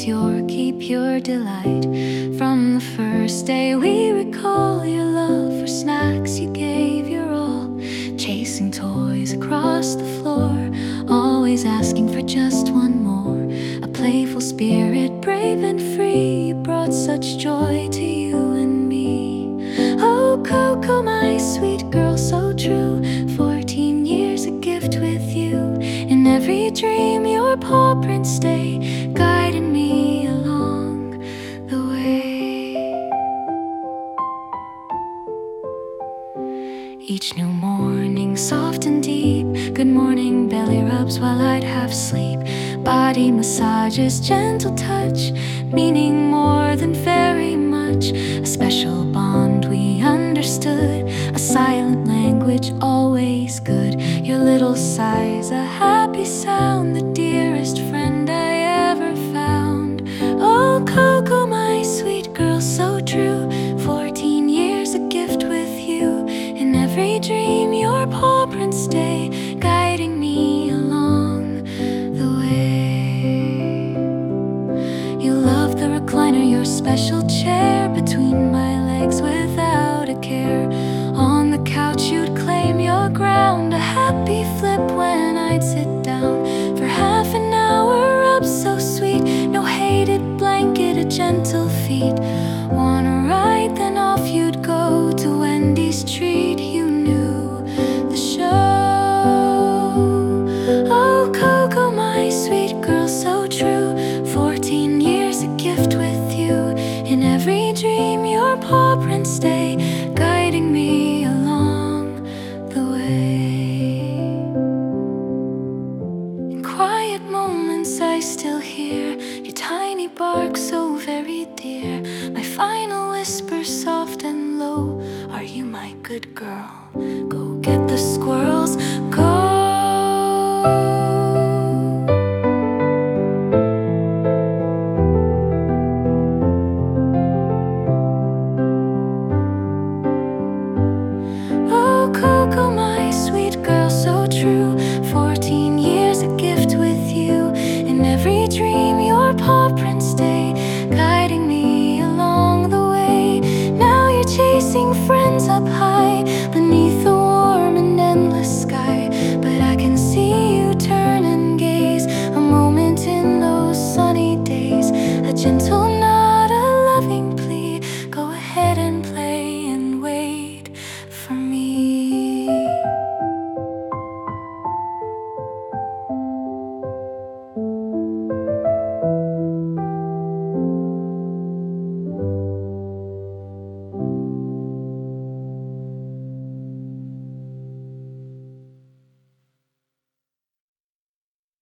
pure, keep your delight. From the first day we recall your love for snacks, you gave your all, chasing toys across the floor, always asking for just one more. A playful spirit, brave and free, you brought such joy to you and me. Oh Coco, my sweet girl, so true, 14 years a gift with you. In every dream your paw prints stay, guiding me along the way. Each new morning soft and deep, good morning belly rubs while I'd have sleep. Body massages, gentle touch, meaning more than very much. A special bond we understood, a silent language always good. Your little sighs, a happy sound, the dearest friend I ever found. Oh Coco, my sweet girl, so true, 14 years a gift with you. In every dream your paw prints stay, guiding me along the way. You love the recliner, your special chair between my legs without a care. On the couch you'd claim your ground, a happy flip when I'd sit down. For half an hour rubs so sweet, no hated blanket, a gentle feet. Wanna ride, then off you'd go to Wendy's treat. You knew the show. Oh Coco, my sweet girl, so true, 14 years a gift with you. In every dream your paw prints stay, guiding me along the way. In quiet moments I still hear your tiny bark, so very dear. My final whisper, soft and low, are you my good girl? Go get the squirrels, go. Oh Coco, my sweet girl, so true, 14 years a gift with you. In every dream your paw prints stay, guiding me along the way. Now you're chasing friends up high,